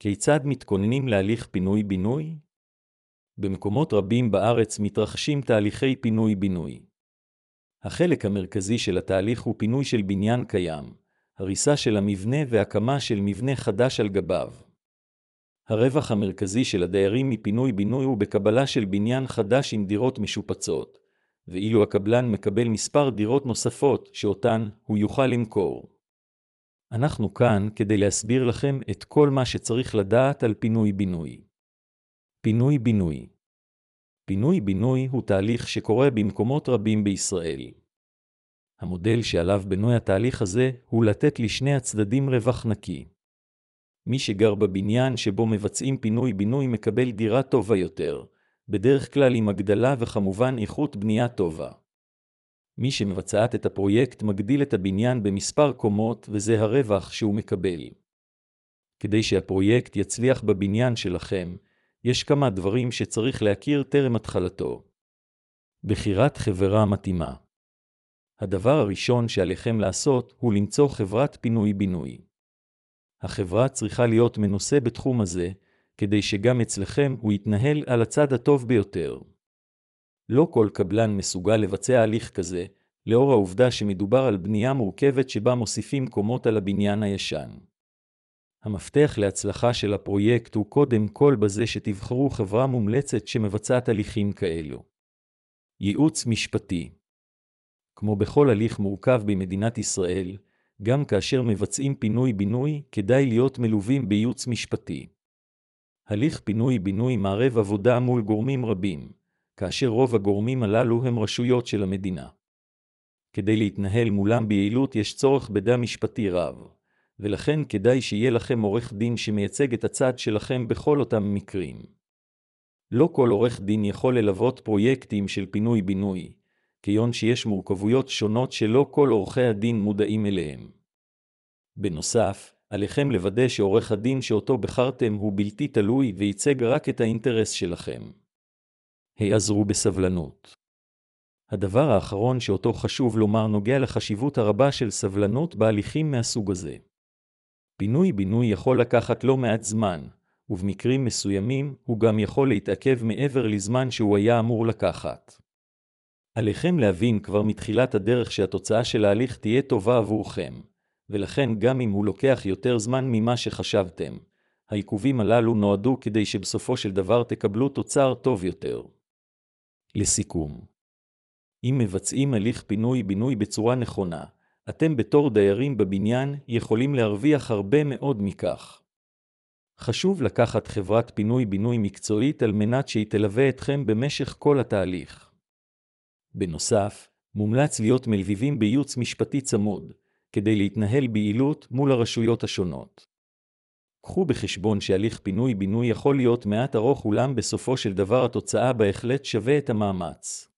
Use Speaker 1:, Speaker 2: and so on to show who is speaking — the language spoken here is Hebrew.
Speaker 1: כיצד מתכוננים להליך פינוי-בינוי? במקומות רבים בארץ מתרחשים תהליכי פינוי-בינוי. החלק המרכזי של התהליך הוא פינוי של בניין קיים, הריסה של המבנה והקמה של מבנה חדש על גביו. הרווח המרכזי של הדיירים מפינוי-בינוי הוא בקבלה של בניין חדש עם דירות משופצות, ואילו הקבלן מקבל מספר דירות נוספות שאותן הוא יוכל למכור. אנחנו כאן כדי להסביר לכם את כל מה שצריך לדעת על פינוי-בינוי. פינוי-בינוי. פינוי-בינוי הוא תהליך שקורה במקומות רבים בישראל. המודל שעליו בנוי התהליך הזה הוא לתת לשני הצדדים רווח נקי. מי שגר בבניין שבו מבצעים פינוי-בינוי מקבל דירה טובה יותר, בדרך כלל עם הגדלה וכמובן איכות בנייה טובה. מי שמבצעת את הפרויקט מגדיל את הבניין במספר קומות וזה הרווח שהוא מקבל. כדי שהפרויקט יצליח בבניין שלכם, יש כמה דברים שצריך להכיר טרם התחלתו. בחירת חברה מתאימה. הדבר הראשון שעליכם לעשות הוא למצוא חברת פינוי-בינוי. החברה צריכה להיות מנוסה בתחום הזה, כדי שגם אצלכם הוא יתנהל על הצד הטוב ביותר. לא כל קבלן מסוגל לבצע הליך כזה, לאור העובדה שמדובר על בנייה מורכבת שבה מוסיפים קומות על הבניין הישן. המפתח להצלחה של הפרויקט הוא קודם כל בזה שתבחרו חברה מומלצת שמבצעת הליכים כאלו. ייעוץ משפטי. כמו בכל הליך מורכב במדינת ישראל, גם כאשר מבצעים פינוי-בינוי, כדאי להיות מלווים בייעוץ משפטי. הליך פינוי-בינוי מערב עבודה מול גורמים רבים, כאשר רוב הגורמים הללו הם רשויות של המדינה. כדי להתנהל מולם ביעילות יש צורך בדע משפטי רב, ולכן כדאי שיהיה לכם עורך דין שמייצג את הצד שלכם בכל אותם מקרים. לא כל עורך דין יכול ללוות פרויקטים של פינוי-בינוי, כיון שיש מורכבויות שונות שלא כל עורכי הדין מודעים אליהם. בנוסף, עליכם לוודא שעורך הדין שאותו בחרתם הוא בלתי תלוי וייצג רק את האינטרס שלכם. העזרו בסבלנות. הדבר האחרון שאותו חשוב לומר נוגע לחשיבות הרבה של סבלנות בהליכים מהסוג הזה. פינוי-בינוי יכול לקחת לא מעט זמן, ובמקרים מסוימים הוא גם יכול להתעכב מעבר לזמן שהוא היה אמור לקחת. עליכם להבין כבר מתחילת הדרך שהתוצאה של ההליך תהיה טובה עבורכם, ולכן גם אם הוא לוקח יותר זמן ממה שחשבתם, העיכובים הללו נועדו כדי שבסופו של דבר תקבלו תוצר טוב יותר. לסיכום, אם מבצעים הליך פינוי-בינוי בצורה נכונה, אתם בתור דיירים בבניין יכולים להרוויח הרבה מאוד מכך. חשוב לקחת חברת פינוי-בינוי מקצועית על מנת שהיא תלווה אתכם במשך כל התהליך. בנוסף, מומלץ להיות מלווים בייעוץ משפטי צמוד, כדי להתנהל ביעילות מול הרשויות השונות. קחו בחשבון שהליך פינוי-בינוי יכול להיות מעט ארוך אולם בסופו של דבר התוצאה בהחלט שווה את המאמץ.